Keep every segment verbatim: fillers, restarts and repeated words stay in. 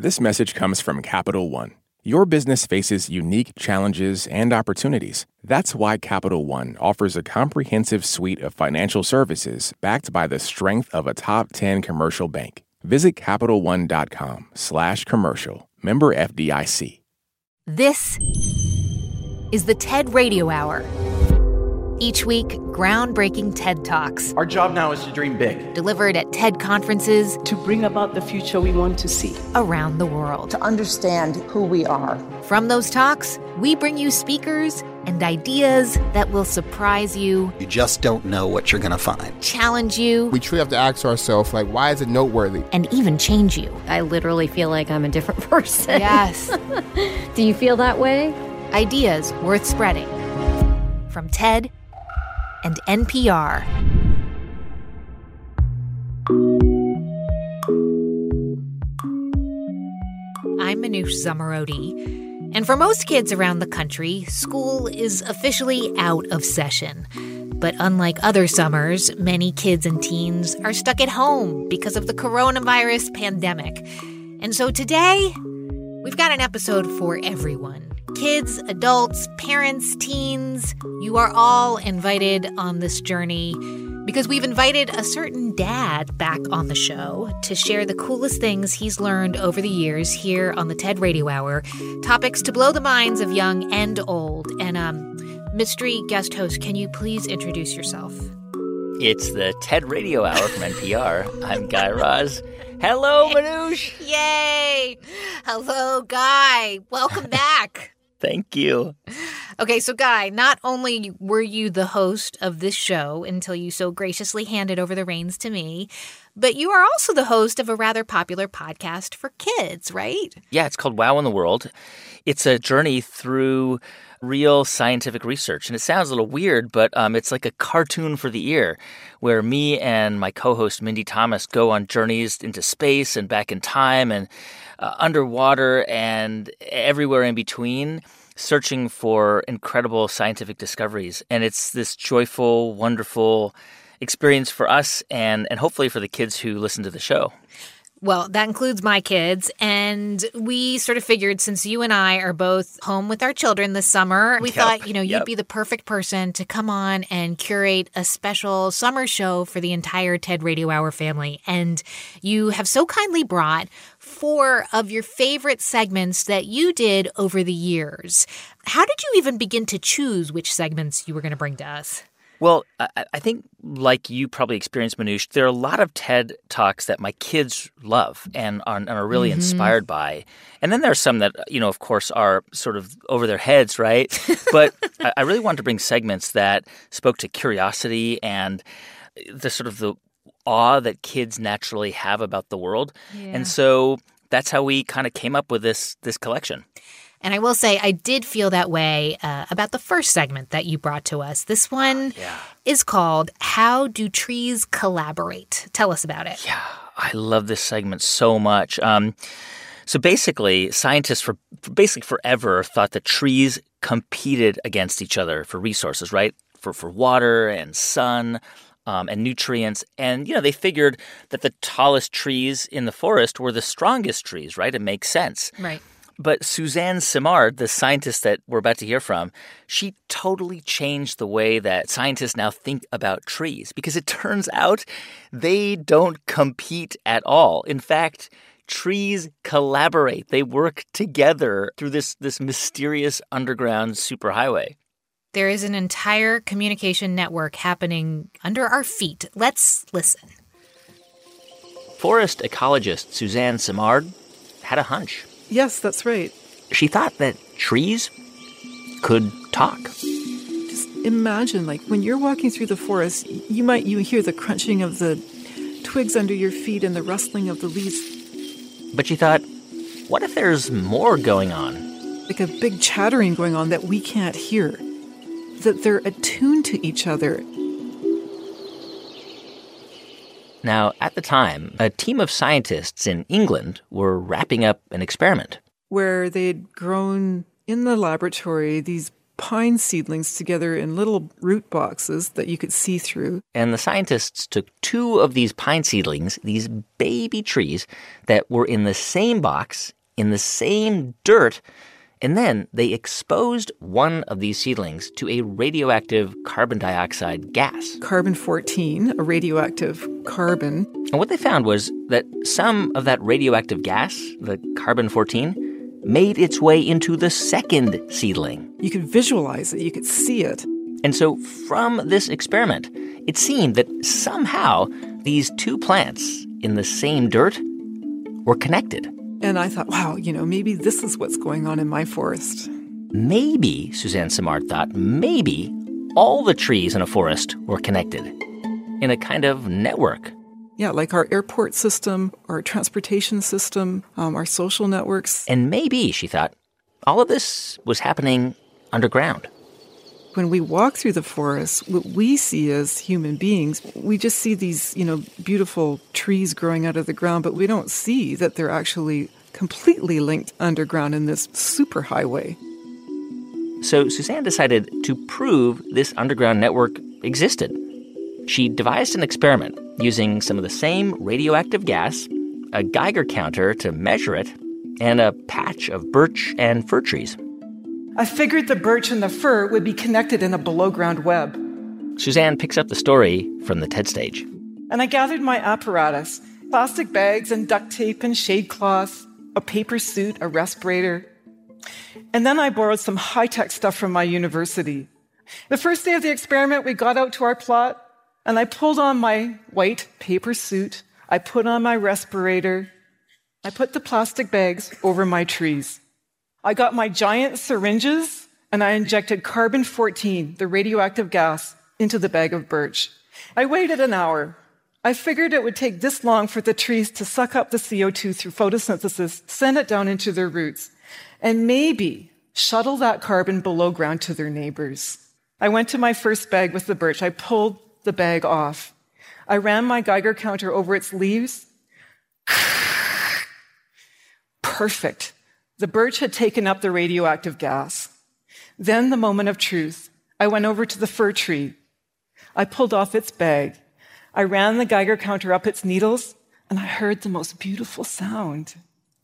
This message comes from Capital One. Your business faces unique challenges and opportunities. That's why Capital One offers a comprehensive suite of financial services backed by the strength of a top ten commercial bank. Visit CapitalOne.com slash commercial. Member F D I C. This is the TED Radio Hour. Each week, groundbreaking TED Talks. Our job now is to dream big. Delivered at TED conferences. To bring about the future we want to see. Around the world. To understand who we are. From those talks, we bring you speakers and ideas that will surprise you. You just don't know what you're going to find. Challenge you. We truly have to ask ourselves, like, why is it noteworthy? And even change you. I literally feel like I'm a different person. Yes. Do you feel that way? Ideas worth spreading. From TED and N P R. I'm Manoush Zomorodi, and for most kids around the country, school is officially out of session. But unlike other summers, many kids and teens are stuck at home because of the coronavirus pandemic. And so today, we've got an episode for everyone. Kids, adults, parents, teens, you are all invited on this journey because we've invited a certain dad back on the show to share the coolest things he's learned over the years here on the TED Radio Hour, topics to blow the minds of young and old. And um, mystery guest host, can you please introduce yourself? It's the TED Radio Hour from N P R. I'm Guy Raz. Hello, Manoush. Yay! Hello, Guy. Welcome back. Thank you. Okay, so Guy, not only were you the host of this show until you so graciously handed over the reins to me, but you are also the host of a rather popular podcast for kids, right? Yeah, it's called Wow in the World. It's a journey through real scientific research. And it sounds a little weird, but um, it's like a cartoon for the ear where me and my co-host Mindy Thomas go on journeys into space and back in time and uh, underwater and everywhere in between, searching for incredible scientific discoveries. And it's this joyful, wonderful experience for us and, and hopefully for the kids who listen to the show. Well, that includes my kids, and we sort of figured since you and I are both home with our children this summer, we yep, thought, you know, you'd yep. be the perfect person to come on and curate a special summer show for the entire TED Radio Hour family. And you have so kindly brought four of your favorite segments that you did over the years. How did you even begin to choose which segments you were going to bring to us? Well, I, I think like you probably experienced, Manoush, there are a lot of TED Talks that my kids love and are, and are really mm-hmm. inspired by. And then there are some that, you know, of course, are sort of over their heads, right? But I, I really wanted to bring segments that spoke to curiosity and the sort of the awe that kids naturally have about the world. Yeah. And so that's how we kind of came up with this this collection. And I will say I did feel that way uh, about the first segment that you brought to us. This one yeah. is called How Do Trees Collaborate? Tell us about it. Yeah, I love this segment so much. Um, so basically, scientists for, for basically forever thought that trees competed against each other for resources, right? For, for water and sun um, and nutrients. And, you know, they figured that the tallest trees in the forest were the strongest trees, right? It makes sense. Right. But Suzanne Simard, the scientist that we're about to hear from, she totally changed the way that scientists now think about trees because it turns out they don't compete at all. In fact, trees collaborate. They work together through this, this mysterious underground superhighway. There is an entire communication network happening under our feet. Let's listen. Forest ecologist Suzanne Simard had a hunch. Yes, that's right. She thought that trees could talk. Just imagine, like, when you're walking through the forest, you might you hear the crunching of the twigs under your feet and the rustling of the leaves. But she thought, what if there's more going on? Like a big chattering going on that we can't hear. That they're attuned to each other. Now, at the time, a team of scientists in England were wrapping up an experiment. Where they'd grown in the laboratory these pine seedlings together in little root boxes that you could see through. And the scientists took two of these pine seedlings, these baby trees that were in the same box, in the same dirt, and then they exposed one of these seedlings to a radioactive carbon dioxide gas. carbon fourteen, a radioactive carbon. And what they found was that some of that radioactive gas, the carbon fourteen, made its way into the second seedling. You could visualize it. You could see it. And so from this experiment, it seemed that somehow these two plants in the same dirt were connected. And I thought, wow, you know, maybe this is what's going on in my forest. Maybe, Suzanne Simard thought, maybe all the trees in a forest were connected in a kind of network. Yeah, like our airport system, our transportation system, um, our social networks. And maybe, she thought, all of this was happening underground. When we walk through the forest, what we see as human beings, we just see these, you know, beautiful trees growing out of the ground, but we don't see that they're actually completely linked underground in this superhighway. So Suzanne decided to prove this underground network existed. She devised an experiment using some of the same radioactive gas, a Geiger counter to measure it, and a patch of birch and fir trees. I figured the birch and the fir would be connected in a below-ground web. Suzanne picks up the story from the TED stage. And I gathered my apparatus, plastic bags and duct tape and shade cloth, a paper suit, a respirator. And then I borrowed some high-tech stuff from my university. The first day of the experiment, we got out to our plot, and I pulled on my white paper suit. I put on my respirator. I put the plastic bags over my trees. I got my giant syringes, and I injected carbon fourteen, the radioactive gas, into the bag of birch. I waited an hour. I figured it would take this long for the trees to suck up the C O two through photosynthesis, send it down into their roots, and maybe shuttle that carbon below ground to their neighbors. I went to my first bag with the birch. I pulled the bag off. I ran my Geiger counter over its leaves. Perfect. The birch had taken up the radioactive gas. Then, the moment of truth, I went over to the fir tree. I pulled off its bag. I ran the Geiger counter up its needles, and I heard the most beautiful sound.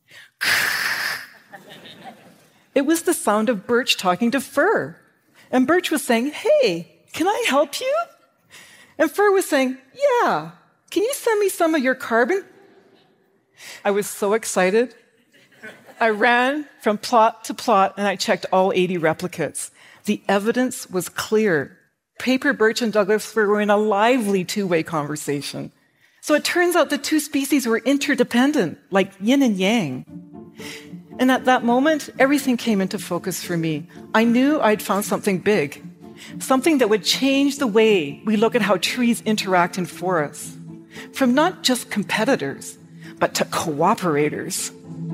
It was the sound of birch talking to fir. And birch was saying, "Hey, can I help you?" And fir was saying, "Yeah, can you send me some of your carbon?" I was so excited. I ran from plot to plot, and I checked all eighty replicates. The evidence was clear. Paper birch and Douglas fir were in a lively two-way conversation. So it turns out the two species were interdependent, like yin and yang. And at that moment, everything came into focus for me. I knew I'd found something big, something that would change the way we look at how trees interact in forests, from not just competitors, but to cooperators.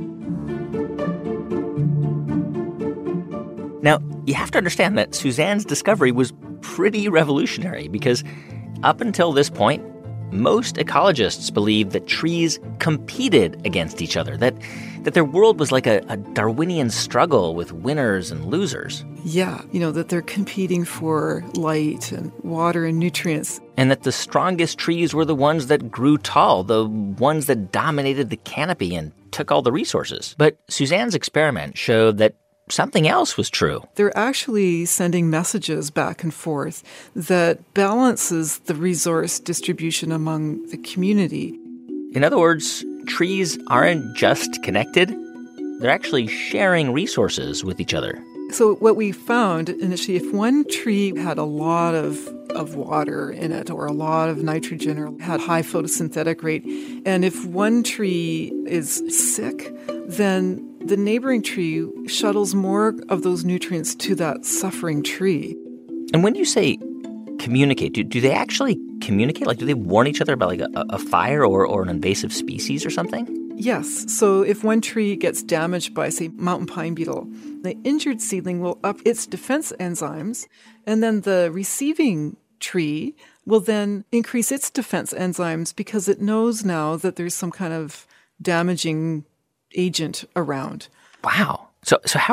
Now, you have to understand that Suzanne's discovery was pretty revolutionary because up until this point, most ecologists believed that trees competed against each other, that, that their world was like a, a Darwinian struggle with winners and losers. Yeah, you know, that they're competing for light and water and nutrients. And that the strongest trees were the ones that grew tall, the ones that dominated the canopy and took all the resources. But Suzanne's experiment showed that something else was true. They're actually sending messages back and forth that balances the resource distribution among the community. In other words, trees aren't just connected, they're actually sharing resources with each other. So what we found initially, if one tree had a lot of, of water in it or a lot of nitrogen or had high photosynthetic rate, and if one tree is sick, then the neighboring tree shuttles more of those nutrients to that suffering tree. And when you say communicate, do, do they actually communicate? Like, do they warn each other about like a, a fire or, or an invasive species or something? Yes. So if one tree gets damaged by, say, mountain pine beetle, the injured seedling will up its defense enzymes, and then the receiving tree will then increase its defense enzymes because it knows now that there's some kind of damaging agent around. Wow. So so how are they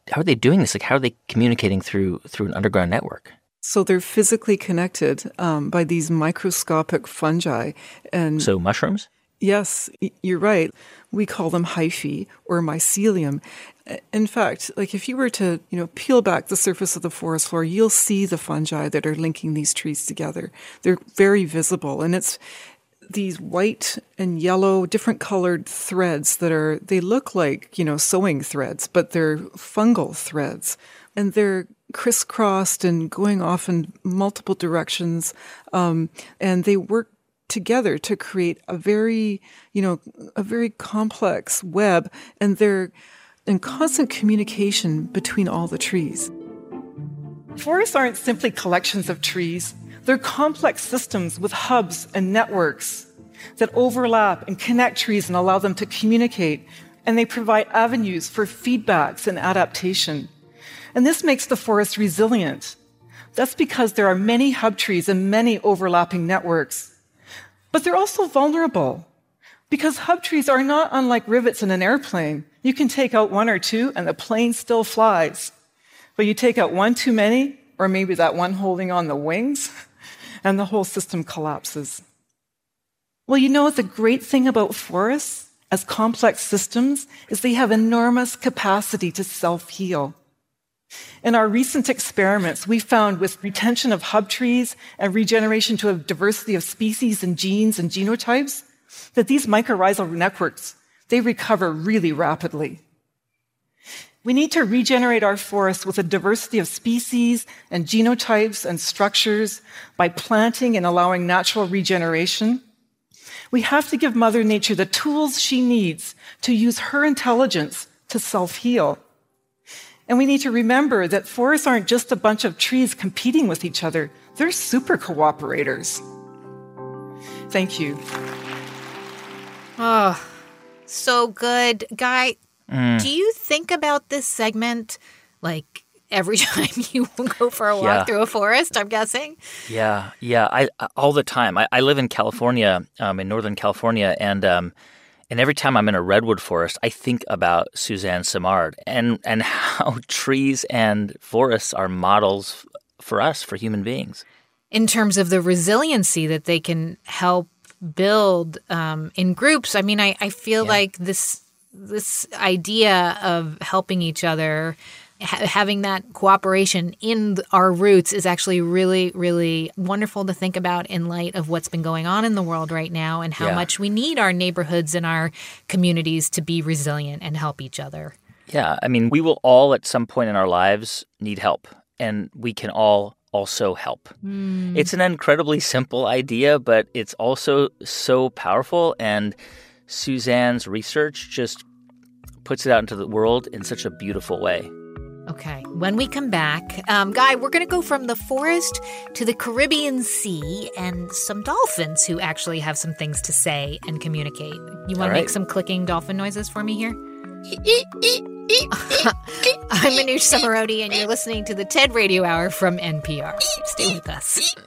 how are they doing this? Like, how are they communicating through through an underground network? So they're physically connected um, by these microscopic fungi. And so mushrooms? Yes, you're right. We call them hyphae or mycelium. In fact, like if you were to, you know, peel back the surface of the forest floor, you'll see the fungi that are linking these trees together. They're very visible, and it's these white and yellow, different colored threads that are, they look like, you know, sewing threads, but they're fungal threads. And they're crisscrossed and going off in multiple directions. Um, and they work together to create a very, you know, a very complex web. And they're in constant communication between all the trees. Forests aren't simply collections of trees. They're complex systems with hubs and networks that overlap and connect trees and allow them to communicate. And they provide avenues for feedbacks and adaptation. And this makes the forest resilient. That's because there are many hub trees and many overlapping networks. But they're also vulnerable because hub trees are not unlike rivets in an airplane. You can take out one or two and the plane still flies. But you take out one too many, or maybe that one holding on the wings, and the whole system collapses. Well, you know, the great thing about forests as complex systems is they have enormous capacity to self-heal. In our recent experiments, we found with retention of hub trees and regeneration to a diversity of species and genes and genotypes, that these mycorrhizal networks, they recover really rapidly. We need to regenerate our forests with a diversity of species and genotypes and structures by planting and allowing natural regeneration. We have to give Mother Nature the tools she needs to use her intelligence to self-heal. And we need to remember that forests aren't just a bunch of trees competing with each other. They're super cooperators. Thank you. Oh, so good. Guy, Mm. do you think about this segment like every time you go for a walk Yeah. through a forest, I'm guessing? Yeah, yeah, I all the time. I, I live in California, um, in Northern California, and um, and every time I'm in a redwood forest, I think about Suzanne Simard and and how trees and forests are models for us, for human beings. In terms of the resiliency that they can help build um, in groups, I mean, I, I feel Yeah. like this this idea of helping each other, ha- having that cooperation in th- our roots is actually really, really wonderful to think about in light of what's been going on in the world right now and how Yeah. much we need our neighborhoods and our communities to be resilient and help each other. Yeah, I mean, we will all at some point in our lives need help, and we can all also help. Mm. It's an incredibly simple idea, but it's also so powerful, and Suzanne's research just puts it out into the world in such a beautiful way. Okay. When we come back, um, Guy, we're going to go from the forest to the Caribbean Sea and some dolphins who actually have some things to say and communicate. You want to right. make some clicking dolphin noises for me here? I'm Manoush Zomorodi, and you're listening to the TED Radio Hour from N P R. Stay with us.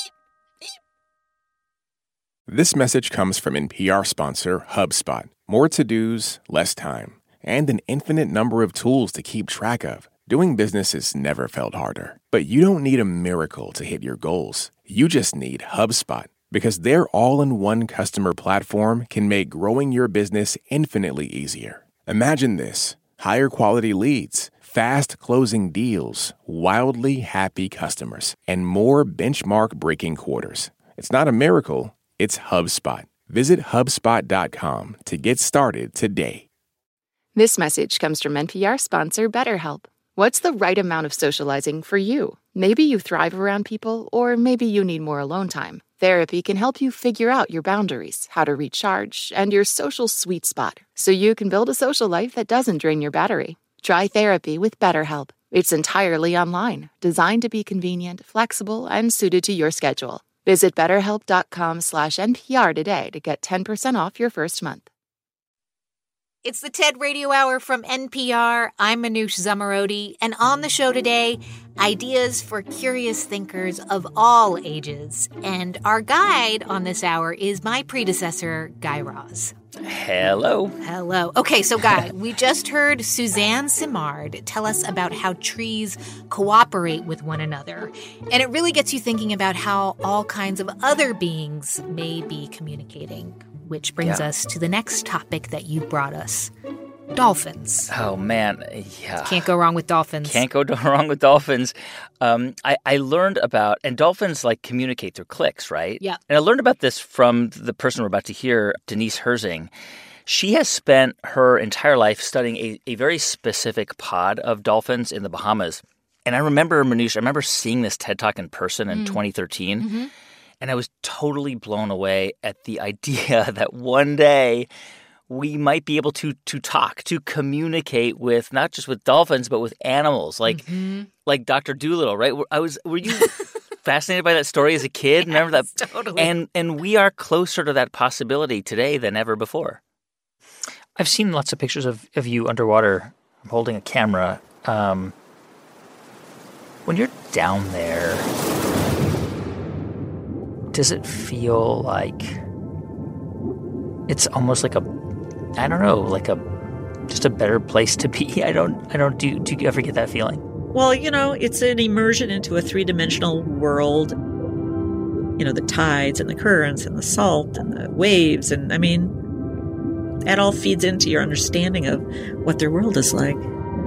This message comes from N P R sponsor HubSpot. More to-dos, less time, and an infinite number of tools to keep track of. Doing business has never felt harder. But you don't need a miracle to hit your goals. You just need HubSpot, because their all-in-one customer platform can make growing your business infinitely easier. Imagine this: higher quality leads, fast closing deals, wildly happy customers, and more benchmark-breaking quarters. It's not a miracle. It's HubSpot. Visit HubSpot dot com to get started today. This message comes from N P R sponsor BetterHelp. What's the right amount of socializing for you? Maybe you thrive around people, or maybe you need more alone time. Therapy can help you figure out your boundaries, how to recharge, and your social sweet spot, so you can build a social life that doesn't drain your battery. Try therapy with BetterHelp. It's entirely online, designed to be convenient, flexible, and suited to your schedule. Visit betterhelp.com slash NPR today to get ten percent off your first month. It's the TED Radio Hour from N P R. I'm Manoush Zomorodi, and on the show today, ideas for curious thinkers of all ages. And our guide on this hour is my predecessor, Guy Raz. Hello. Hello. Okay, so Guy, we just heard Suzanne Simard tell us about how trees cooperate with one another. And it really gets you thinking about how all kinds of other beings may be communicating. Which brings yeah. us to the next topic that you brought us. Dolphins. Oh, man. Yeah. Can't go wrong with dolphins. Can't go wrong with dolphins. Um, I, I learned about, and dolphins like communicate through clicks, right? Yeah. And I learned about this from the person we're about to hear, Denise Herzing. She has spent her entire life studying a, a very specific pod of dolphins in the Bahamas. And I remember, Manoush, I remember seeing this TED Talk in person in mm. twenty thirteen. Mm-hmm. And I was totally blown away at the idea that one day we might be able to to talk, to communicate with not just with dolphins, but with animals, like mm-hmm. like Doctor Dolittle, right? I was. Were you fascinated by that story as a kid? Yes, remember that? Totally. And and we are closer to that possibility today than ever before. I've seen lots of pictures of, of you underwater holding a camera. Um, when you're down there, does it feel like it's almost like a, I don't know, like a, just a better place to be? I don't, I don't, do, do you ever get that feeling? Well, you know, it's an immersion into a three-dimensional world. You know, the tides and the currents and the salt and the waves. And I mean, that all feeds into your understanding of what their world is like.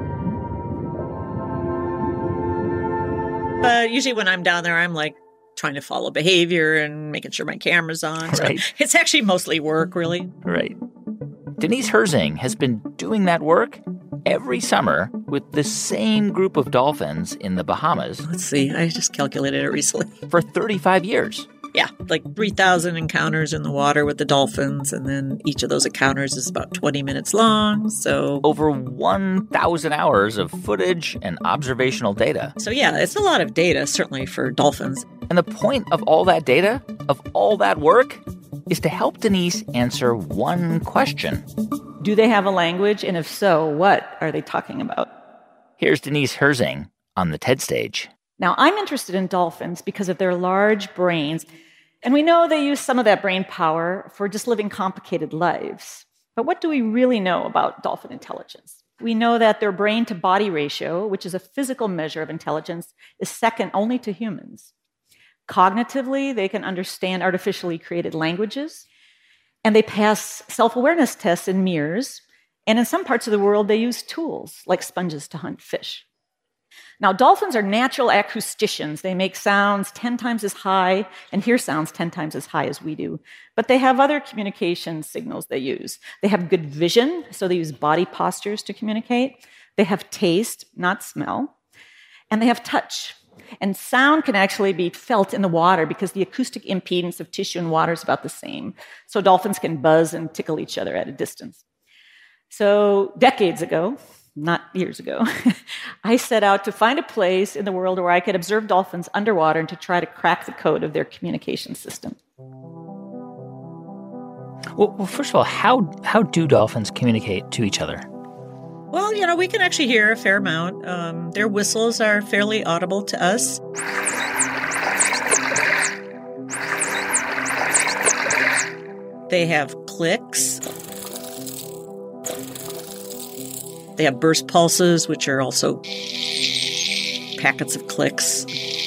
But usually when I'm down there, I'm like, trying to follow behavior and making sure my camera's on. So right. It's actually mostly work, really. Right. Denise Herzing has been doing that work every summer with the same group of dolphins in the Bahamas. Let's see. I just calculated it recently. For thirty-five years. Yeah, like three thousand encounters in the water with the dolphins, and then each of those encounters is about twenty minutes long, so... Over one thousand hours of footage and observational data. So yeah, it's a lot of data, certainly for dolphins. And the point of all that data, of all that work, is to help Denise answer one question. Do they have a language? And if so, what are they talking about? Here's Denise Herzing on the TED stage. Now, I'm interested in dolphins because of their large brains, and we know they use some of that brain power for just living complicated lives. But what do we really know about dolphin intelligence? We know that their brain-to-body ratio, which is a physical measure of intelligence, is second only to humans. Cognitively, they can understand artificially created languages, and they pass self-awareness tests in mirrors, and in some parts of the world, they use tools like sponges to hunt fish. Now, dolphins are natural acousticians. They make sounds ten times as high and hear sounds ten times as high as we do. But they have other communication signals they use. They have good vision, so they use body postures to communicate. They have taste, not smell. And they have touch. And sound can actually be felt in the water because the acoustic impedance of tissue and water is about the same. So dolphins can buzz and tickle each other at a distance. So decades ago, not years ago, I set out to find a place in the world where I could observe dolphins underwater and to try to crack the code of their communication system. Well, well first of all, how how do dolphins communicate to each other? Well, you know, we can actually hear a fair amount. Um, their whistles are fairly audible to us. They have clicks. They have burst pulses, which are also packets of clicks.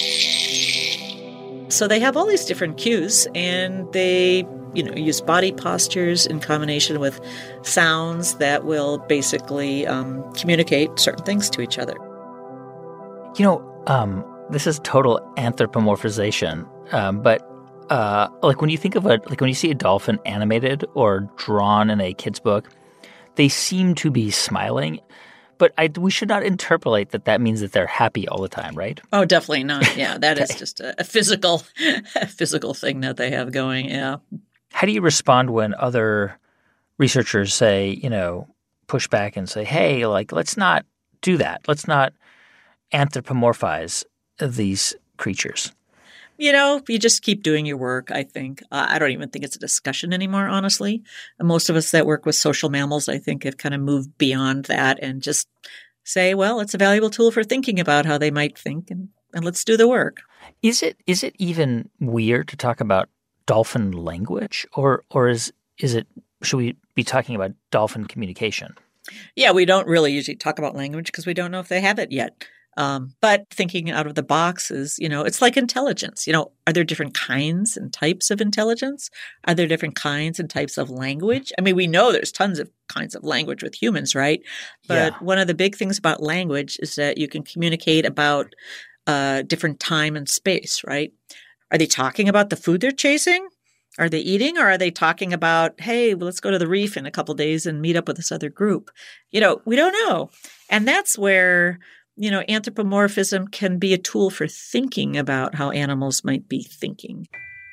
So they have all these different cues, and they, you know, use body postures in combination with sounds that will basically um, communicate certain things to each other. You know, um, this is total anthropomorphization, um, but uh, like when you think of a, like when you see a dolphin animated or drawn in a kid's book, they seem to be smiling, but I, we should not interpolate that that means that they're happy all the time, right? Oh, definitely not. Yeah, that Okay. is just a, a physical, a physical thing that they have going. Yeah. How do you respond when other researchers say, you know, push back and say, hey, like, let's not do that. Let's not anthropomorphize these creatures? You know, you just keep doing your work, I think. Uh, I don't even think it's a discussion anymore, honestly. Most of us that work with social mammals, I think, have kind of moved beyond that and just say, well, it's a valuable tool for thinking about how they might think, and, and let's do the work. Is it is it even weird to talk about dolphin language, or or is is it should we be talking about dolphin communication? Yeah, we don't really usually talk about language because we don't know if they have it yet. Um, but thinking out of the box is, you know, it's like intelligence. You know, are there different kinds and types of intelligence? Are there different kinds and types of language? I mean, we know there's tons of kinds of language with humans, right? But yeah. One of the big things about language is that you can communicate about uh, different time and space, right? Are they talking about the food they're chasing? Are they eating, or are they talking about, hey, well, let's go to the reef in a couple of days and meet up with this other group? You know, we don't know. And that's where, you know, anthropomorphism can be a tool for thinking about how animals might be thinking.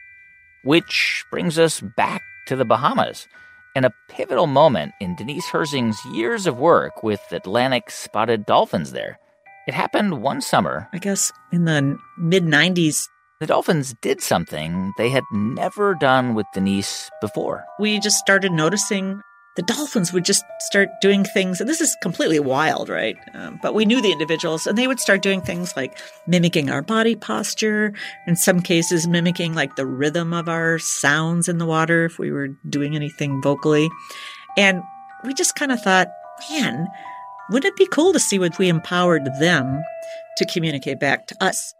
Which brings us back to the Bahamas and a pivotal moment in Denise Herzing's years of work with Atlantic spotted dolphins there. It happened one summer. I guess in the mid nineties. The dolphins did something they had never done with Denise before. We just started noticing the dolphins would just start doing things, and this is completely wild, right? Um, but we knew the individuals, and they would start doing things like mimicking our body posture, in some cases mimicking like the rhythm of our sounds in the water if we were doing anything vocally. And we just kind of thought, man, wouldn't it be cool to see what we empowered them to communicate back to us?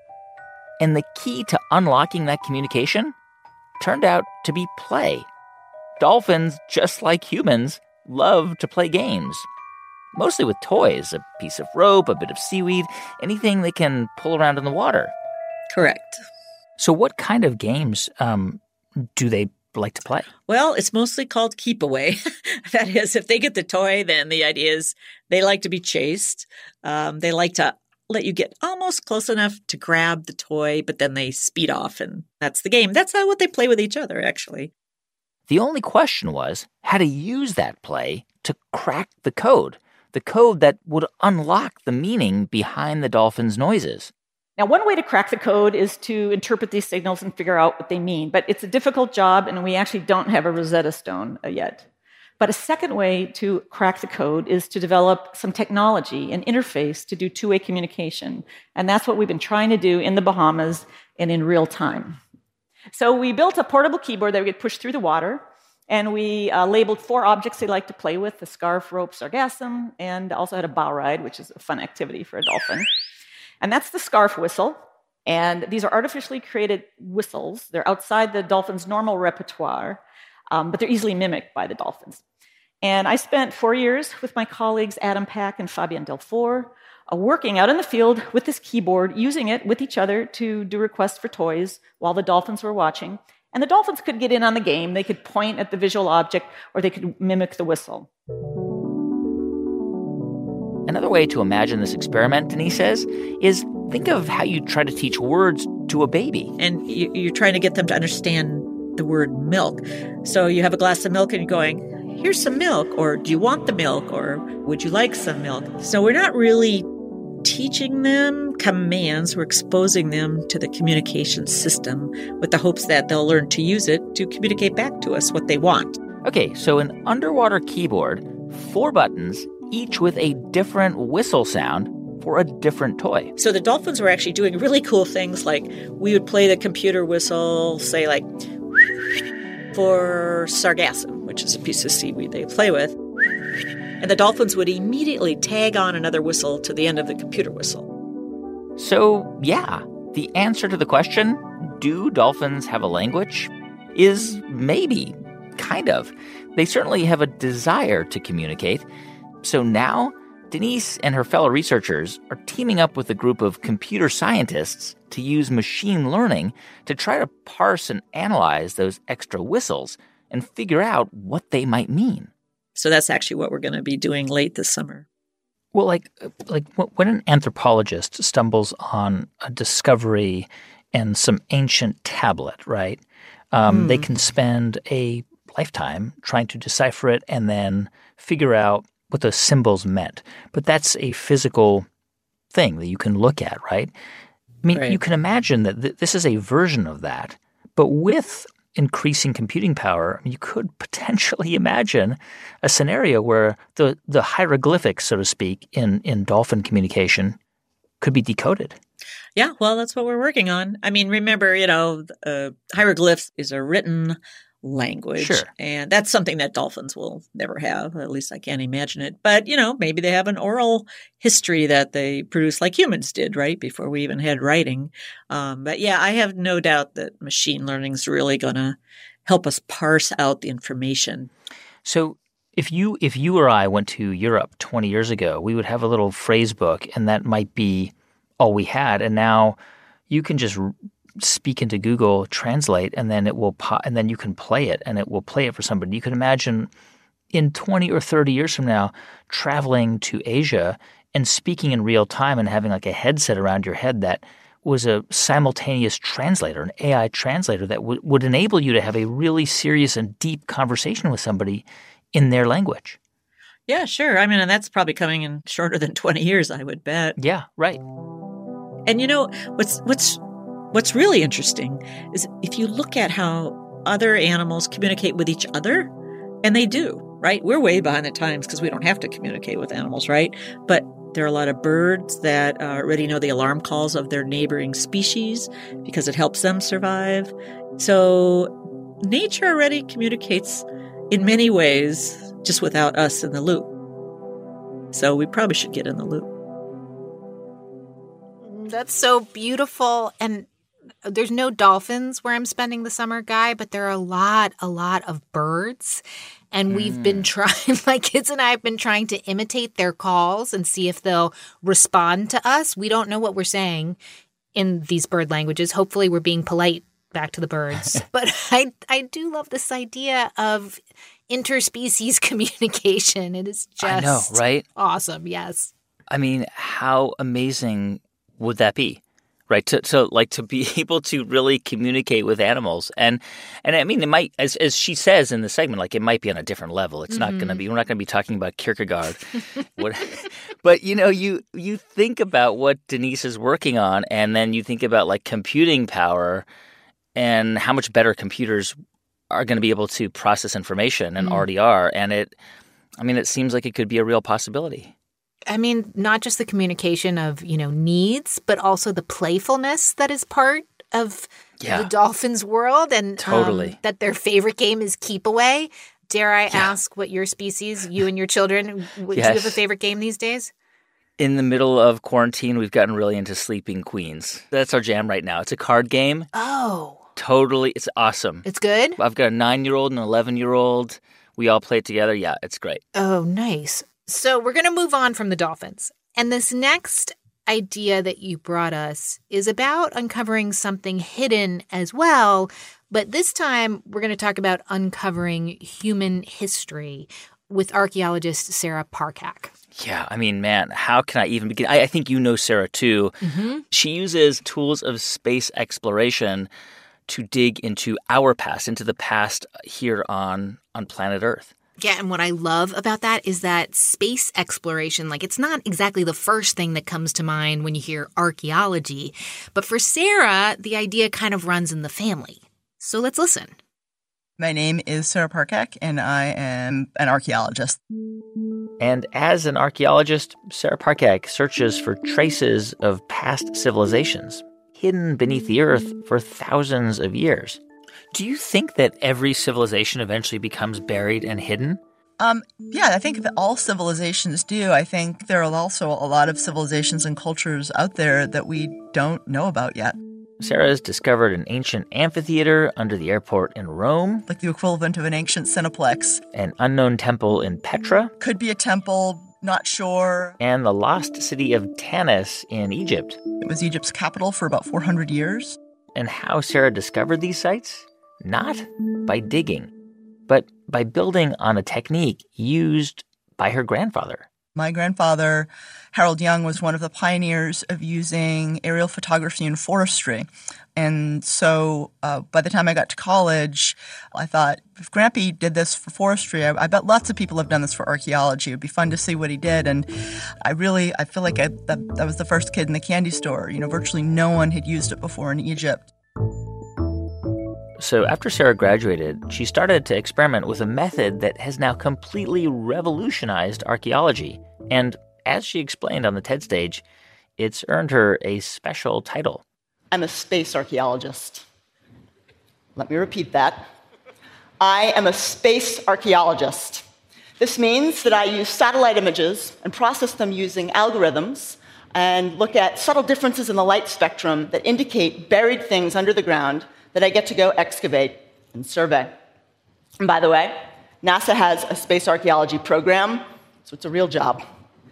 And the key to unlocking that communication turned out to be play. Dolphins, just like humans, love to play games. Mostly with toys, a piece of rope, a bit of seaweed, anything they can pull around in the water. Correct. So what kind of games um, do they like to play? Well, it's mostly called keep away. That is, if they get the toy, then the idea is they like to be chased. Um, they like to let you get almost close enough to grab the toy, but then they speed off, and that's the game. That's not what they play with each other, actually. The only question was how to use that play to crack the code, the code that would unlock the meaning behind the dolphins' noises. Now, one way to crack the code is to interpret these signals and figure out what they mean, but it's a difficult job, and we actually don't have a Rosetta Stone yet. But a second way to crack the code is to develop some technology, an interface to do two-way communication. And that's what we've been trying to do in the Bahamas and in real time. So we built a portable keyboard that we could push through the water, and we uh, labeled four objects they like to play with, the scarf, rope, sargassum, and also had a bow ride, which is a fun activity for a dolphin. And that's the scarf whistle. And these are artificially created whistles. They're outside the dolphin's normal repertoire, um, but they're easily mimicked by the dolphins. And I spent four years with my colleagues Adam Pack and Fabian Delfour uh, working out in the field with this keyboard, using it with each other to do requests for toys while the dolphins were watching. And the dolphins could get in on the game. They could point at the visual object, or they could mimic the whistle. Another way to imagine this experiment, Denise says, is think of how you try to teach words to a baby. And you're trying to get them to understand the word milk. So you have a glass of milk and you're going, here's some milk, or do you want the milk, or would you like some milk? So we're not really teaching them commands. We're exposing them to the communication system with the hopes that they'll learn to use it to communicate back to us what they want. Okay, so an underwater keyboard, four buttons, each with a different whistle sound for a different toy. So the dolphins were actually doing really cool things, like we would play the computer whistle, say like for sargassum, which is a piece of seaweed they play with. And the dolphins would immediately tag on another whistle to the end of the computer whistle. So, yeah, the answer to the question, do dolphins have a language, is maybe, kind of. They certainly have a desire to communicate. So now, Denise and her fellow researchers are teaming up with a group of computer scientists to use machine learning to try to parse and analyze those extra whistles and figure out what they might mean. So that's actually what we're going to be doing late this summer. Well, like like when an anthropologist stumbles on a discovery in some ancient tablet, right, um, mm. they can spend a lifetime trying to decipher it and then figure out what those symbols meant. But that's a physical thing that you can look at, right? I mean, Right. you can imagine that th- this is a version of that, but with increasing computing power, you could potentially imagine a scenario where the, the hieroglyphics, so to speak, in, in dolphin communication could be decoded. Yeah, well, that's what we're working on. I mean, remember, you know, uh, hieroglyphs is a written language. Sure. And that's something that dolphins will never have. At least I can't imagine it. But, you know, maybe they have an oral history that they produce like humans did, right? Before we even had writing. Um, but yeah, I have no doubt that machine learning is really going to help us parse out the information. So if you if you or I went to Europe twenty years ago, we would have a little phrase book, and that might be all we had. And now you can just speak into Google Translate, and then it will pop, and then you can play it, and it will play it for somebody. You can imagine in twenty or thirty years from now traveling to Asia and speaking in real time and having like a headset around your head that was a simultaneous translator, an A I translator that w- would enable you to have a really serious and deep conversation with somebody in their language. Yeah, sure. I mean, and that's probably coming in shorter than twenty years, I would bet. Yeah, right. And you know, what's what's What's really interesting is if you look at how other animals communicate with each other, and they do, right? We're way behind the times because we don't have to communicate with animals, right? But there are a lot of birds that uh, already know the alarm calls of their neighboring species because it helps them survive. So nature already communicates in many ways just without us in the loop. So we probably should get in the loop. That's so beautiful. And there's no dolphins where I'm spending the summer, Guy, but there are a lot, a lot of birds. And we've mm. been trying, my kids and I have been trying to imitate their calls and see if they'll respond to us. We don't know what we're saying in these bird languages. Hopefully we're being polite back to the birds. But I, I do love this idea of interspecies communication. It is just I know, right? awesome. Yes. I mean, how amazing would that be? Right, to, to like to be able to really communicate with animals, and and I mean, it might, as as she says in the segment, like it might be on a different level. It's mm-hmm. not going to be. We're not going to be talking about Kierkegaard, what, but you know, you you think about what Denise is working on, and then you think about like computing power, and how much better computers are going to be able to process information, and mm-hmm. already are. And it, I mean, it seems like it could be a real possibility. I mean, not just the communication of, you know, needs, but also the playfulness that is part of yeah. the dolphins' world, and totally. um, that their favorite game is Keep Away. Dare I yeah. ask what your species, you and your children, would yes. you have a favorite game these days? In the middle of quarantine, we've gotten really into Sleeping Queens. That's our jam right now. It's a card game. Oh. Totally. It's awesome. It's good? I've got a nine-year-old and an eleven-year-old. We all play it together. Yeah, it's great. Oh, nice. So we're going to move on from the dolphins. And this next idea that you brought us is about uncovering something hidden as well. But this time, we're going to talk about uncovering human history with archaeologist Sarah Parcak. Yeah, I mean, man, how can I even begin? I, I think you know Sarah, too. Mm-hmm. She uses tools of space exploration to dig into our past, into the past here on, on planet Earth. Yeah, and what I love about that is that space exploration, like it's not exactly the first thing that comes to mind when you hear archaeology. But for Sarah, the idea kind of runs in the family. So let's listen. My name is Sarah Parcak, and I am an archaeologist. And as an archaeologist, Sarah Parcak searches for traces of past civilizations hidden beneath the earth for thousands of years. Do you think that every civilization eventually becomes buried and hidden? Um, yeah, I think that all civilizations do. I think there are also a lot of civilizations and cultures out there that we don't know about yet. Sarah's discovered an ancient amphitheater under the airport in Rome. Like the equivalent of an ancient Cineplex. An unknown temple in Petra. Could be a temple, not sure. And the lost city of Tanis in Egypt. It was Egypt's capital for about four hundred years. And how Sarah discovered these sites? Not by digging, but by building on a technique used by her grandfather. My grandfather, Harold Young, was one of the pioneers of using aerial photography in forestry. And so uh, by the time I got to college, I thought, if Grampy did this for forestry, I, I bet lots of people have done this for archaeology. It would be fun to see what he did. And I really, I feel like I, that, that was the first kid in the candy store. You know, virtually no one had used it before in Egypt. So after Sarah graduated, she started to experiment with a method that has now completely revolutionized archaeology. And as she explained on the TED stage, it's earned her a special title. I'm a space archaeologist. Let me repeat that. I am a space archaeologist. This means that I use satellite images and process them using algorithms and look at subtle differences in the light spectrum that indicate buried things under the ground that I get to go excavate and survey. And by the way, NASA has a space archaeology program, so it's a real job.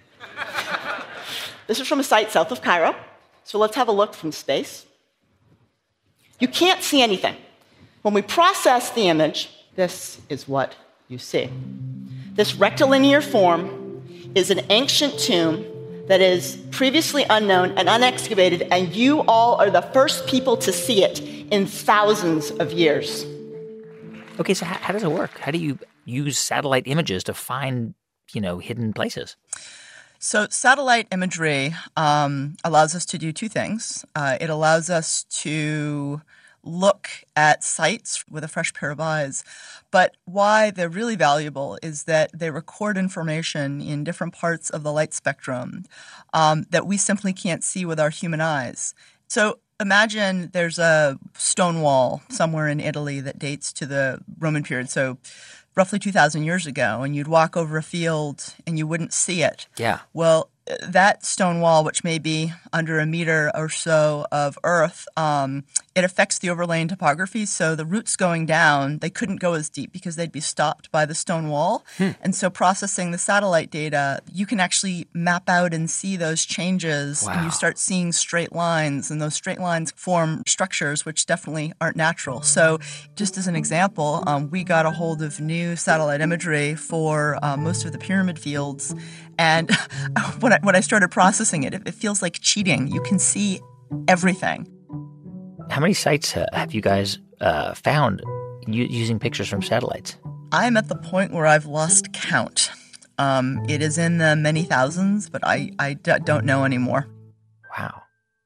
This is from a site south of Cairo, so let's have a look from space. You can't see anything. When we process the image, this is what you see. This rectilinear form is an ancient tomb that is previously unknown and unexcavated, and you all are the first people to see it in thousands of years. Okay, so how, how does it work? How do you use satellite images to find, you know, hidden places? So satellite imagery um, allows us to do two things. Uh, it allows us to look at sites with a fresh pair of eyes. But why they're really valuable is that they record information in different parts of the light spectrum um, that we simply can't see with our human eyes. So imagine there's a stone wall somewhere in Italy that dates to the Roman period, so roughly two thousand years ago, and you'd walk over a field and you wouldn't see it. Yeah. Well, that stone wall, which may be under a meter or so of earth, um, it affects the overlaying topography. So the roots going down, they couldn't go as deep because they'd be stopped by the stone wall. Hmm. And so processing the satellite data, you can actually map out and see those changes. Wow. And you start seeing straight lines, and those straight lines form structures which definitely aren't natural. So just as an example, um, we got a hold of new satellite imagery for uh, most of the pyramid fields. And when I, when I started processing it, it, it feels like cheating. You can see everything. How many sites uh, have you guys uh, found u- using pictures from satellites? I'm at the point where I've lost count. Um, it is in the many thousands, but I, I d- don't know anymore. Wow.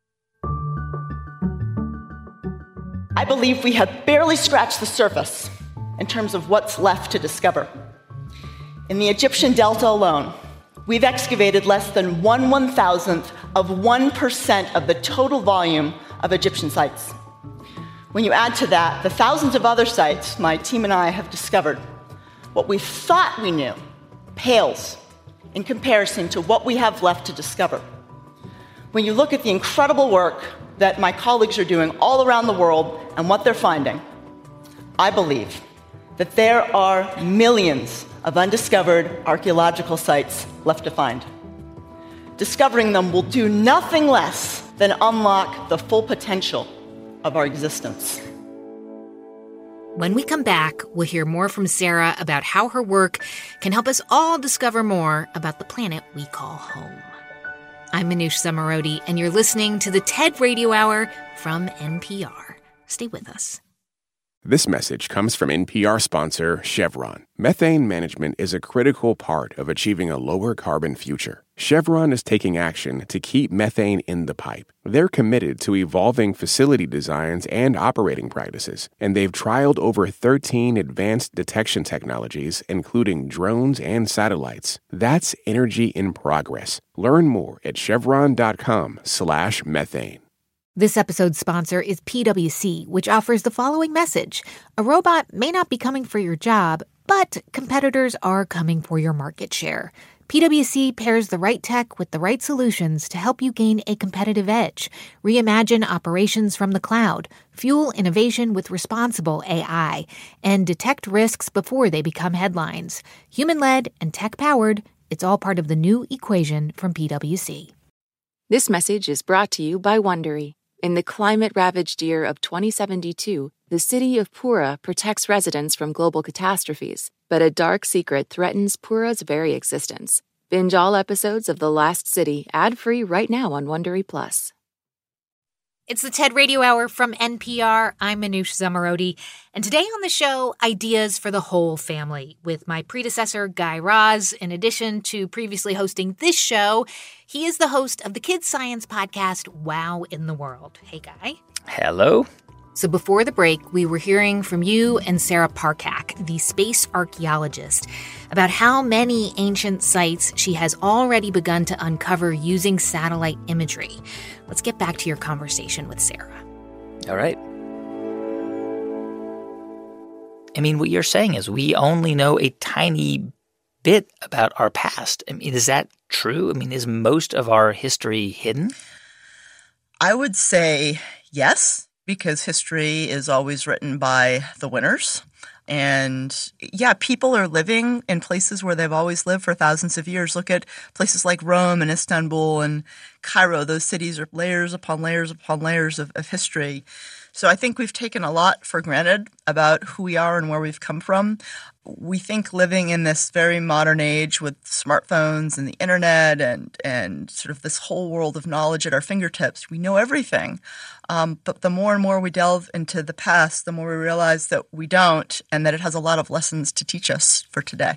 I believe we have barely scratched the surface in terms of what's left to discover. In the Egyptian Delta alone, we've excavated less than one one-thousandth of one percent of the total volume of Egyptian sites. When you add to that the thousands of other sites my team and I have discovered, what we thought we knew pales in comparison to what we have left to discover. When you look at the incredible work that my colleagues are doing all around the world and what they're finding, I believe that there are millions of undiscovered archaeological sites left to find. Discovering them will do nothing less than unlock the full potential of our existence. When we come back, we'll hear more from Sarah about how her work can help us all discover more about the planet we call home. I'm Manoush Zomorodi, and you're listening to the TED Radio Hour from N P R. Stay with us. This message comes from N P R sponsor Chevron. Methane management is a critical part of achieving a lower carbon future. Chevron is taking action to keep methane in the pipe. They're committed to evolving facility designs and operating practices, and they've trialed over thirteen advanced detection technologies, including drones and satellites. That's energy in progress. Learn more at chevron.com slash methane. This episode's sponsor is P W C, which offers the following message. A robot may not be coming for your job, but competitors are coming for your market share. P W C pairs the right tech with the right solutions to help you gain a competitive edge, reimagine operations from the cloud, fuel innovation with responsible A I, and detect risks before they become headlines. Human-led and tech-powered, it's all part of the new equation from P W C. This message is brought to you by Wondery. In the climate-ravaged year of twenty seventy-two, the city of Pura protects residents from global catastrophes, but a dark secret threatens Pura's very existence. Binge all episodes of The Last City ad-free right now on Wondery Plus. It's the TED Radio Hour from N P R. I'm Manoush Zomorodi. And today on the show, ideas for the whole family. With my predecessor, Guy Raz. In addition to previously hosting this show, he is the host of the kids' science podcast, Wow in the World. Hey, Guy. Hello. So before the break, we were hearing from you and Sarah Parcak, the space archaeologist, about how many ancient sites she has already begun to uncover using satellite imagery. Let's get back to your conversation with Sarah. All right. I mean, what you're saying is we only know a tiny bit about our past. I mean, is that true? I mean, is most of our history hidden? I would say yes, because history is always written by the winners. And yeah, people are living in places where they've always lived for thousands of years. Look at places like Rome and Istanbul and Cairo. Those cities are layers upon layers upon layers of, of history. So I think we've taken a lot for granted about who we are and where we've come from. We think living in this very modern age with smartphones and the internet and, and sort of this whole world of knowledge at our fingertips, we know everything. Um, but the more and more we delve into the past, the more we realize that we don't, and that it has a lot of lessons to teach us for today.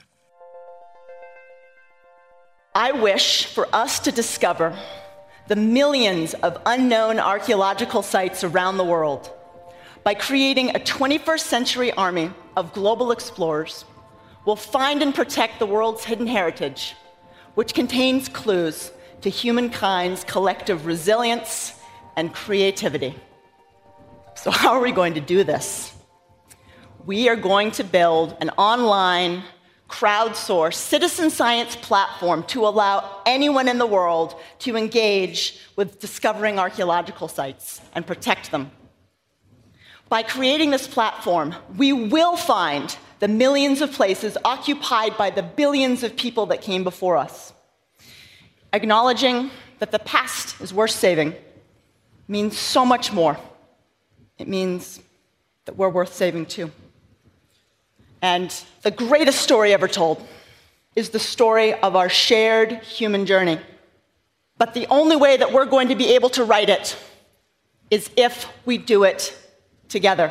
I wish for us to discover the millions of unknown archaeological sites around the world by creating a twenty-first century army of global explorers. We'll find and protect the world's hidden heritage, which contains clues to humankind's collective resilience and creativity. So how are we going to do this? We are going to build an online, crowdsourced citizen science platform to allow anyone in the world to engage with discovering archaeological sites and protect them. By creating this platform, we will find the millions of places occupied by the billions of people that came before us. Acknowledging that the past is worth saving means so much more. It means that we're worth saving too. And the greatest story ever told is the story of our shared human journey. But the only way that we're going to be able to write it is if we do it together.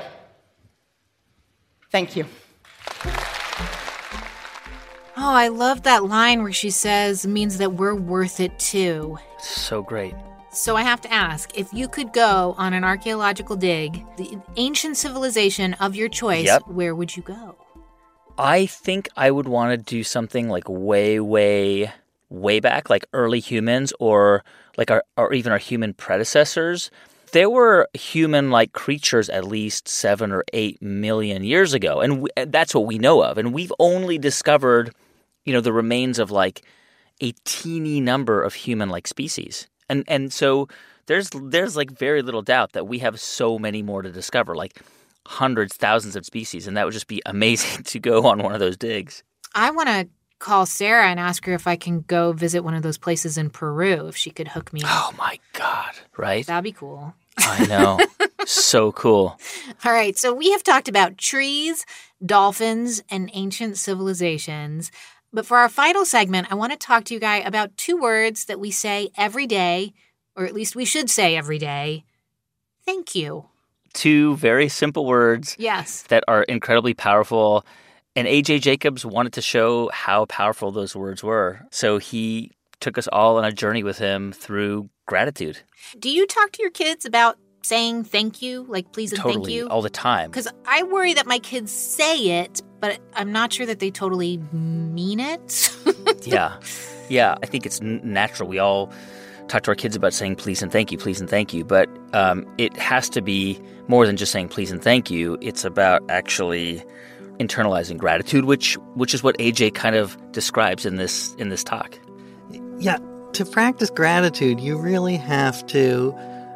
Thank you. Oh, I love that line where she says, means that we're worth it too. So great. So I have to ask, if you could go on an archaeological dig, the ancient civilization of your choice, Yep. where would you go? I think I would want to do something like way, way, way back, like early humans or like our, or even our human predecessors. There were human-like creatures at least seven or eight million years ago, and we, that's what we know of. And we've only discovered, you know, the remains of like a teeny number of human-like species. And and so there's there's like very little doubt that we have so many more to discover, like hundreds, thousands of species, and that would just be amazing to go on one of those digs. I want to call Sarah and ask her if I can go visit one of those places in Peru, if she could hook me up. Oh, my God, right? That'd be cool. I know. So cool. All right, so we have talked about trees, dolphins, and ancient civilizations. But for our final segment, I want to talk to you, Guy, about two words that we say every day, or at least we should say every day. Thank you. Two very simple words. Yes. That are incredibly powerful. And A J Jacobs wanted to show how powerful those words were. So he took us all on a journey with him through gratitude. Do you talk to your kids about saying thank you, like please and Totally, thank you? all the time. Because I worry that my kids say it, but I'm not sure that they totally mean it. Yeah. Yeah, I think it's n- natural. We all talk to our kids about saying please and thank you, please and thank you. But um, it has to be more than just saying please and thank you. It's about actually internalizing gratitude, which which is what A J kind of describes in this in this talk. Yeah, to practice gratitude, you really have to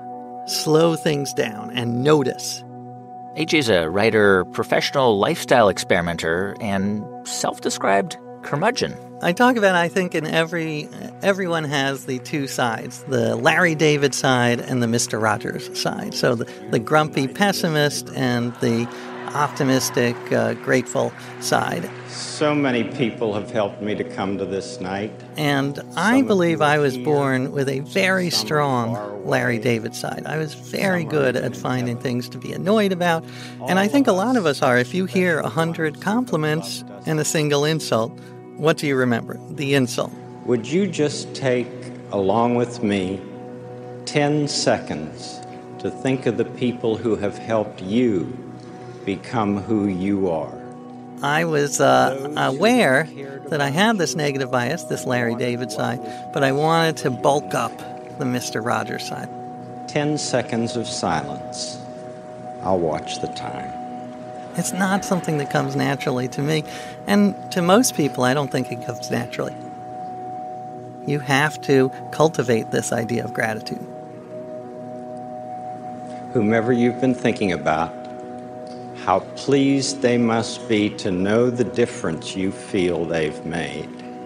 slow things down and notice. A J's a writer, professional lifestyle experimenter, and self-described curmudgeon. I talk about, I think, in every, everyone has the two sides, the Larry David side and the Mister Rogers side. So the, the grumpy pessimist and the optimistic, uh, grateful side. So many people have helped me to come to this night. And I believe I was born with a very strong Larry David side. I was very good at finding things to be annoyed about. And I think a lot of us are. If you hear a hundred compliments and a single insult, what do you remember? The insult. Would you just take, along with me, ten seconds to think of the people who have helped you become who you are? I was uh, aware that I had this negative bias, this Larry David side, but I wanted to bulk up the Mister Rogers side. Ten seconds of silence. I'll watch the time. It's not something that comes naturally to me, and to most people, I don't think it comes naturally. You have to cultivate this idea of gratitude. Whomever you've been thinking about, how pleased they must be to know the difference you feel they've made.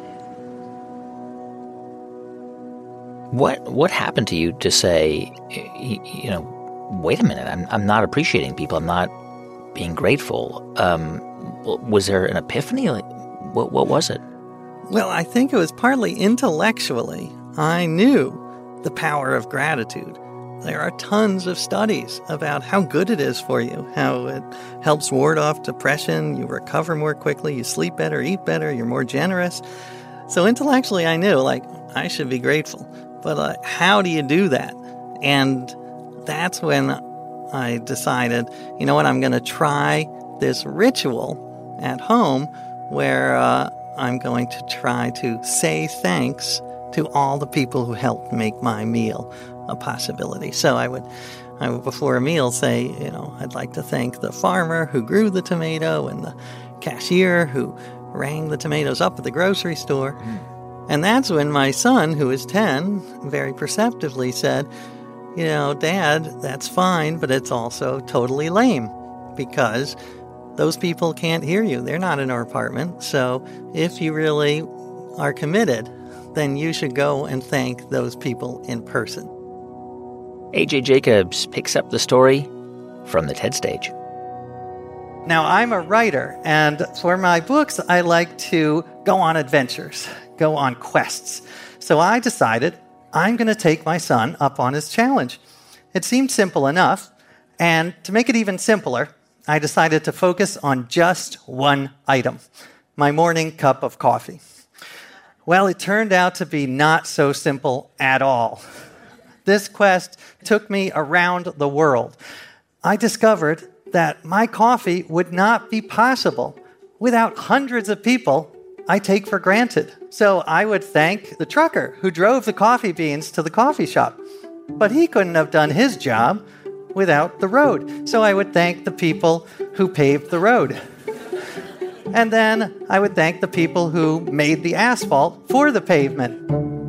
What what happened to you to say, you know, wait a minute, I'm I'm not appreciating people, I'm not being grateful? Um, was there an epiphany? Like, what what was it? Well, I think it was partly intellectually. I knew the power of gratitude. There are tons of studies about how good it is for you, how it helps ward off depression, you recover more quickly, you sleep better, eat better, you're more generous. So intellectually I knew, like, I should be grateful. But uh, how do you do that? And that's when I decided, you know what, I'm going to try this ritual at home where uh, I'm going to try to say thanks to all the people who helped make my meal a possibility. So I would, I would, before a meal, say, you know, I'd like to thank the farmer who grew the tomato and the cashier who rang the tomatoes up at the grocery store. Mm. And that's when my son, who is ten, very perceptively said, you know, Dad, that's fine, but it's also totally lame because those people can't hear you. They're not in our apartment. So if you really are committed, then you should go and thank those people in person. A J Jacobs picks up the story from the TED stage. Now, I'm a writer, and for my books, I like to go on adventures, go on quests. So I decided I'm going to take my son up on his challenge. It seemed simple enough, and to make it even simpler, I decided to focus on just one item, my morning cup of coffee. Well, it turned out to be not so simple at all. This quest took me around the world. I discovered that my coffee would not be possible without hundreds of people I take for granted. So I would thank the trucker who drove the coffee beans to the coffee shop. But he couldn't have done his job without the road. So I would thank the people who paved the road. And then I would thank the people who made the asphalt for the pavement.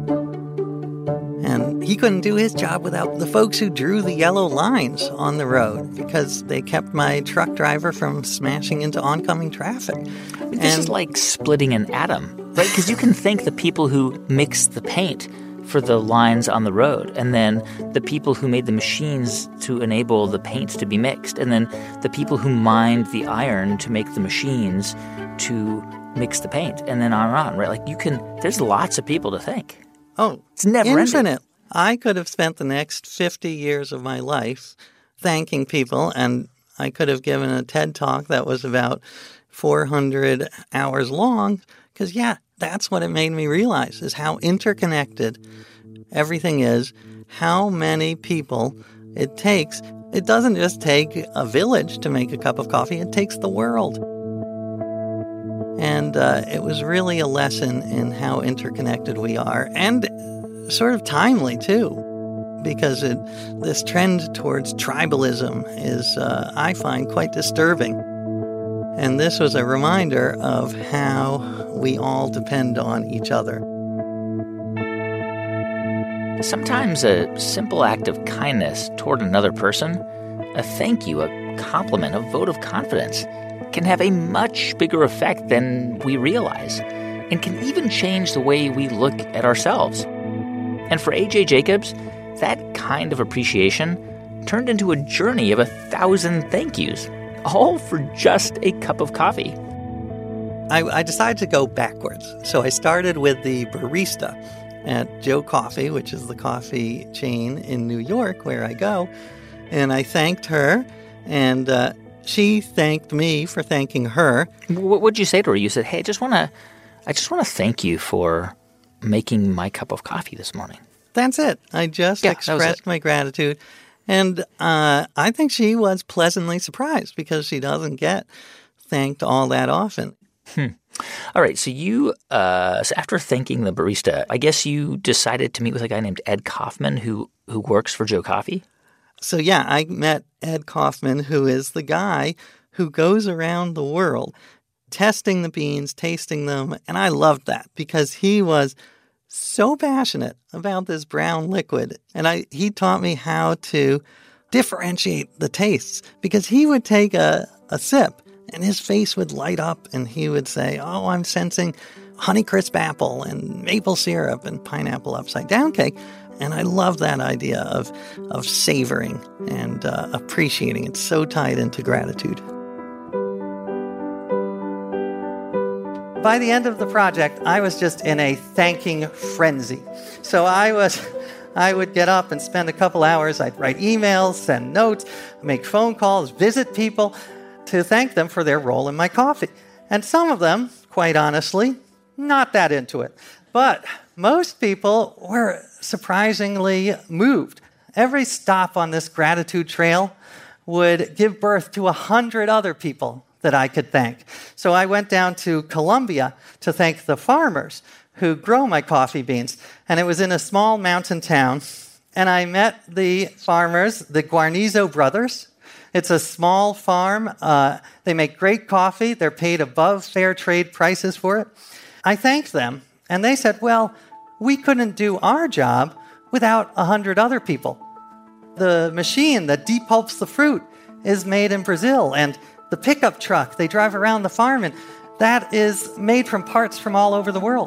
And he couldn't do his job without the folks who drew the yellow lines on the road because they kept my truck driver from smashing into oncoming traffic. I mean, this and, is like splitting an atom, right? Because you can thank the people who mixed the paint for the lines on the road, and then the people who made the machines to enable the paint to be mixed, and then the people who mined the iron to make the machines to mix the paint, and then on and on, right? Like you can, there's lots of people to thank. Oh, it's never infinite. Ending. I could have spent the next fifty years of my life thanking people, and I could have given a TED Talk that was about four hundred hours long, because, yeah, that's what it made me realize, is how interconnected everything is, how many people it takes. It doesn't just take a village to make a cup of coffee, it takes the world. And uh, it was really a lesson in how interconnected we are, and sort of timely, too, because it, this trend towards tribalism is, uh, I find, quite disturbing. And this was a reminder of how we all depend on each other. Sometimes a simple act of kindness toward another person, a thank you, a compliment, a vote of confidence, can have a much bigger effect than we realize, and can even change the way we look at ourselves. And for A J Jacobs, that kind of appreciation turned into a journey of a thousand thank yous, all for just a cup of coffee. I, I decided to go backwards. So I started with the barista at Joe Coffee, which is the coffee chain in New York where I go. And I thanked her, and uh, she thanked me for thanking her. What would you say to her? You said, "Hey, I just want to, I just want to thank you for making my cup of coffee this morning." That's it. I just yeah, expressed my gratitude. And uh, I think she was pleasantly surprised because she doesn't get thanked all that often. Hmm. All right. So you, uh, so after thanking the barista, I guess you decided to meet with a guy named Ed Kaufman who, who works for Joe Coffee? So yeah, I met Ed Kaufman, who is the guy who goes around the world testing the beans, tasting them. And I loved that because he was so passionate about this brown liquid. And I he taught me how to differentiate the tastes because he would take a, a sip and his face would light up and he would say, "Oh, I'm sensing Honeycrisp apple and maple syrup and pineapple upside down cake." And I love that idea of, of savoring and uh, appreciating. It's so tied into gratitude. By the end of the project, I was just in a thanking frenzy. So I was, I would get up and spend a couple hours. I'd write emails, send notes, make phone calls, visit people to thank them for their role in my coffee. And some of them, quite honestly, not that into it. But most people were surprisingly moved. Every stop on this gratitude trail would give birth to a hundred other people that I could thank. So I went down to Colombia to thank the farmers who grow my coffee beans. And it was in a small mountain town. And I met the farmers, the Guarnizo brothers. It's a small farm. Uh, they make great coffee. They're paid above fair trade prices for it. I thanked them. And they said, "Well, we couldn't do our job without a hundred other people. The machine that depulps the fruit is made in Brazil, and the pickup truck they drive around the farm, and that is made from parts from all over the world."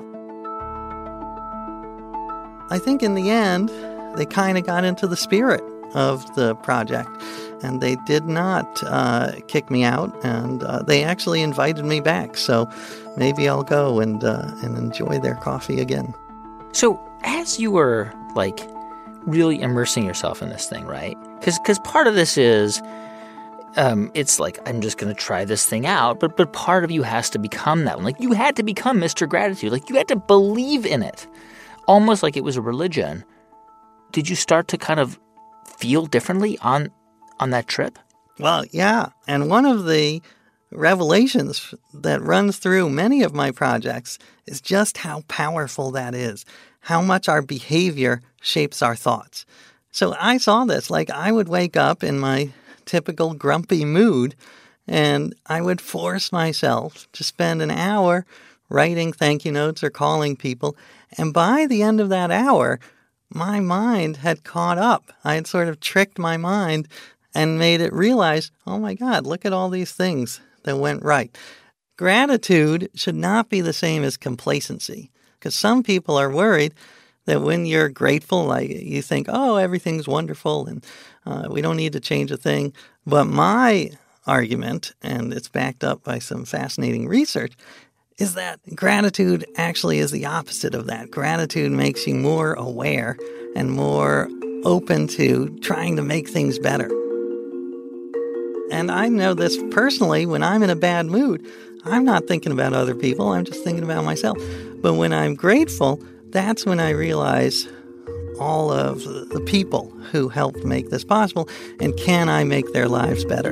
I think in the end, they kind of got into the spirit of the project, and they did not uh, kick me out, and uh, they actually invited me back. So maybe I'll go and uh, and enjoy their coffee again. So as you were, like, really immersing yourself in this thing, right? Because because part of this is, um, it's like, I'm just going to try this thing out, but but part of you has to become that one. Like, you had to become Mister Gratitude. Like, you had to believe in it, almost like it was a religion. Did you start to kind of feel differently on on that trip? Well, yeah. And one of the revelations that runs through many of my projects is just how powerful that is, how much our behavior shapes our thoughts. So I saw this, like I would wake up in my typical grumpy mood and I would force myself to spend an hour writing thank you notes or calling people. And by the end of that hour, my mind had caught up. I had sort of tricked my mind and made it realize, oh my God, look at all these things that went right. Gratitude should not be the same as complacency, because some people are worried that when you're grateful, like you think, oh, everything's wonderful and uh, we don't need to change a thing. But my argument, and it's backed up by some fascinating research, is that gratitude actually is the opposite of that. Gratitude makes you more aware and more open to trying to make things better. And I know this personally, when I'm in a bad mood, I'm not thinking about other people, I'm just thinking about myself. But when I'm grateful, that's when I realize all of the people who helped make this possible, and can I make their lives better?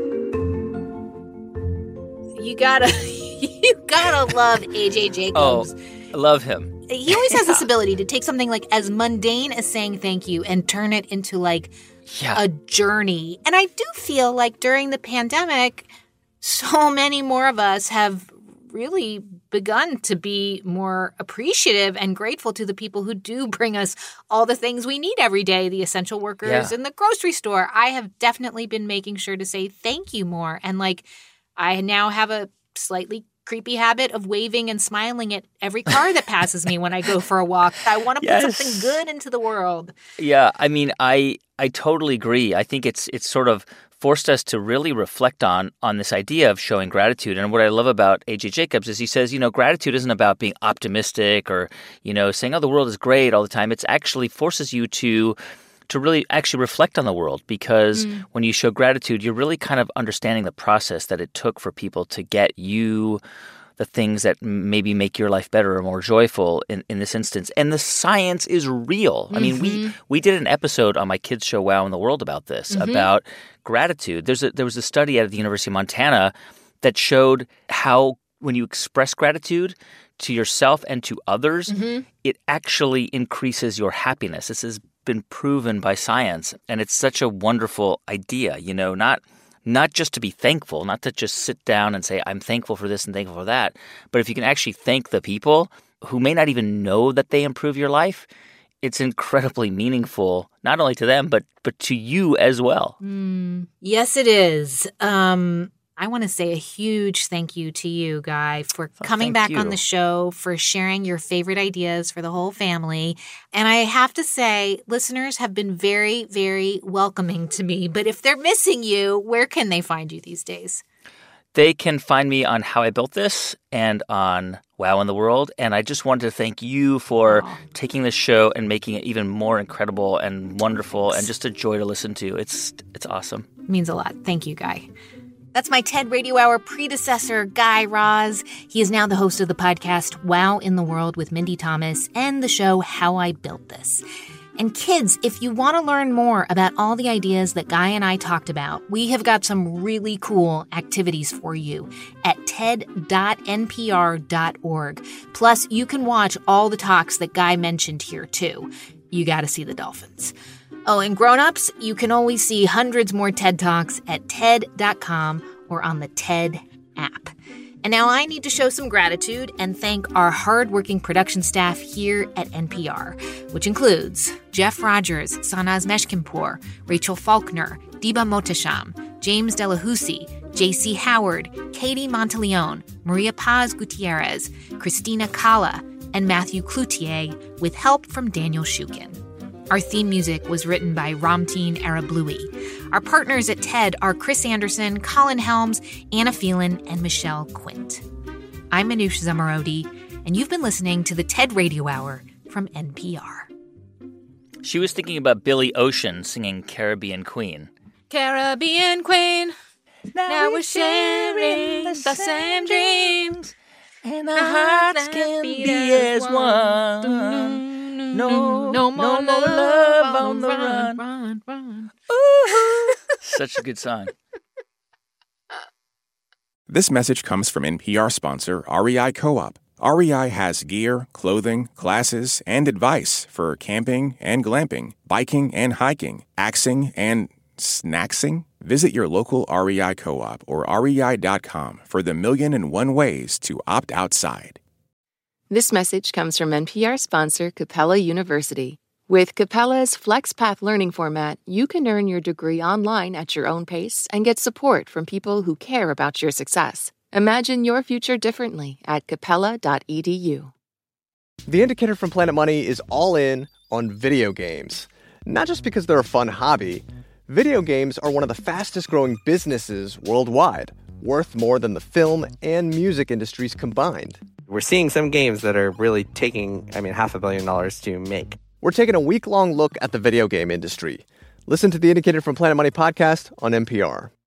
You gotta, you gotta love A J Jacobs. Oh, I love him. He always has this ability to take something like as mundane as saying thank you and turn it into like yeah. a journey. And I do feel like during the pandemic, so many more of us have really begun to be more appreciative and grateful to the people who do bring us all the things we need every day, the essential workers yeah. in the grocery store. I have definitely been making sure to say thank you more. And like, I now have a slightly creepy habit of waving and smiling at every car that passes me when I go for a walk. I want to yes. put something good into the world. Yeah, I mean, I I totally agree. I think it's it's sort of forced us to really reflect on on this idea of showing gratitude. And what I love about A J Jacobs is he says, you know, gratitude isn't about being optimistic or, you know, saying, oh, the world is great all the time. It's actually forces you to to really actually reflect on the world, because mm. when you show gratitude, you're really kind of understanding the process that it took for people to get you the things that maybe make your life better or more joyful in, in this instance. And the science is real. Mm-hmm. I mean, we we did an episode on my kids' show, Wow in the World, about this, mm-hmm. about gratitude. There's a, there was a study out of the University of Montana that showed how when you express gratitude to yourself and to others, mm-hmm. it actually increases your happiness. This has been proven by science, and it's such a wonderful idea, you know, not not just to be thankful, not to just sit down and say, I'm thankful for this and thankful for that, but if you can actually thank the people who may not even know that they improve your life, it's incredibly meaningful, not only to them, but but to you as well. Mm, yes, it is. Um, I want to say a huge thank you to you, Guy, for oh, coming back you. on the show, for sharing your favorite ideas for the whole family. And I have to say, listeners have been very, very welcoming to me. But if they're missing you, where can they find you these days? They can find me on How I Built This and on Wow in the World. And I just wanted to thank you for oh. taking this show and making it even more incredible and wonderful Thanks. and just a joy to listen to. It's it's awesome. It means a lot. Thank you, Guy. That's my TED Radio Hour predecessor, Guy Raz. He is now the host of the podcast Wow in the World with Mindy Thomas and the show How I Built This. And kids, if you want to learn more about all the ideas that Guy and I talked about, we have got some really cool activities for you at ted dot n p r dot org. Plus, you can watch all the talks that Guy mentioned here, too. You got to see the dolphins. Oh, and grown-ups, you can always see hundreds more TED Talks at ted dot com or on the TED app. And now I need to show some gratitude and thank our hardworking production staff here at N P R, which includes Jeff Rogers, Sanaz Meshkimpur, Rachel Faulkner, Diba Motasham, James Delahousie, J C Howard, Katie Monteleone, Maria Paz Gutierrez, Christina Kala, and Matthew Cloutier, with help from Daniel Shukin. Our theme music was written by Ramteen Arablouei. Our partners at TED are Chris Anderson, Colin Helms, Anna Phelan, and Michelle Quint. I'm Manoush Zomorodi, and you've been listening to the TED Radio Hour from N P R. She was thinking about Billy Ocean singing Caribbean Queen. Caribbean Queen, now, now we're sharing the same dreams, and our hearts can be as one. No, no more, no more love on the run. run, run. Ooh. Such a good song. This message comes from N P R sponsor R E I Co-op. R E I has gear, clothing, classes, and advice for camping and glamping, biking and hiking, axing and snacksing. Visit your local R E I Co-op or R E I dot com for the million and one ways to opt outside. This message comes from N P R sponsor Capella University. With Capella's FlexPath learning format, you can earn your degree online at your own pace and get support from people who care about your success. Imagine your future differently at capella dot e d u. The Indicator from Planet Money is all in on video games. Not just because they're a fun hobby. Video games are one of the fastest growing businesses worldwide, worth more than the film and music industries combined. We're seeing some games that are really taking, I mean, half a billion dollars to make. We're taking a week-long look at the video game industry. Listen to the Indicator from Planet Money podcast on N P R.